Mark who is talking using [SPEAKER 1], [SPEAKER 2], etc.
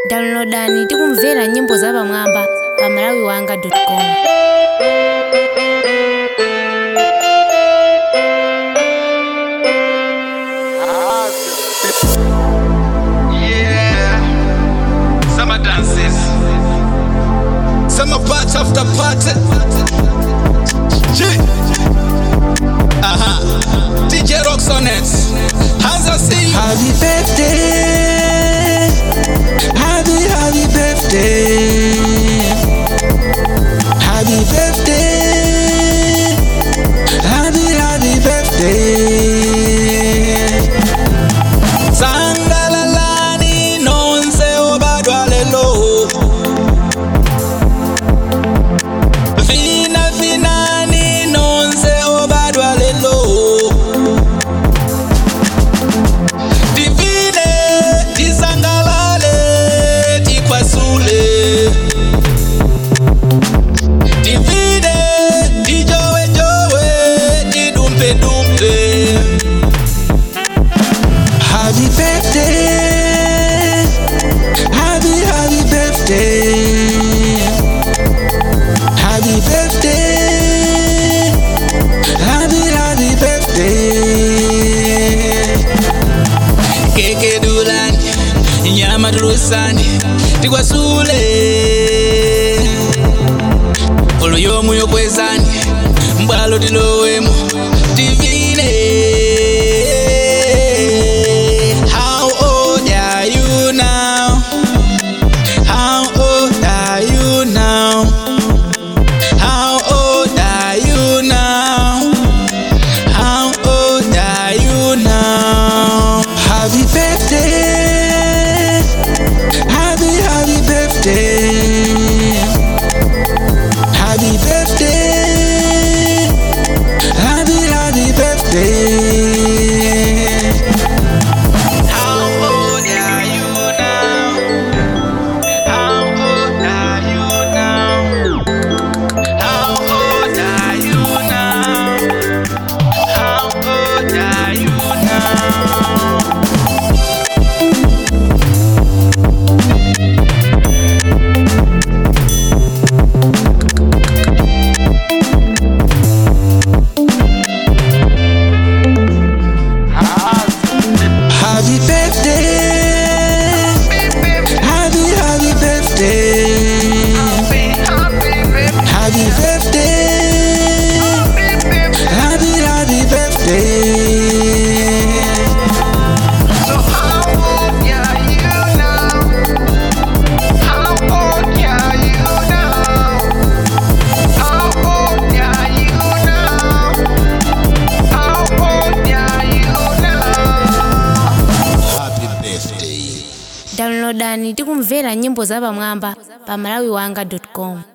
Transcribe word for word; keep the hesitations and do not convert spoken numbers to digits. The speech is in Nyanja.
[SPEAKER 1] Downloadani tikumvera nyimbo za pamwamba pa malawi wanga dot com.
[SPEAKER 2] Yeah, summer dances, summer party after party. Aha, D J rocks on it. Hands are sing.
[SPEAKER 3] Happy birthday, happy happy birthday, happy birthday, happy happy birthday.
[SPEAKER 2] Sangalalani nonse obadwa lelo. Fina finani nonse obadwa lelo. Divine tisangalale tikwasule. Divine tijowe jowe tidumpe dumpe.
[SPEAKER 3] Happy birthday, happy happy birthday, happy birthday, happy happy birthday.
[SPEAKER 2] Keke dulani, nyama durusani, tikwasule. Oluyomu yokwezani, mbalo dilowemu, divine. How old are you now? How old are you now? How old are you now? How old are you now?
[SPEAKER 3] Happy birthday, happy happy birthday, happy birthday, happy happy birthday.
[SPEAKER 2] How old are you now? How old are you now? How old are you now? How old are you now?
[SPEAKER 3] Happy birthday, happy happy birthday, happy birthday, happy happy birthday.
[SPEAKER 2] So how old are you now? How old are you now? How old are you now? How old are you now? Happy birthday.
[SPEAKER 1] Downloadani tikumvera nyimbo za pamwamba pa malawi wanga dot com.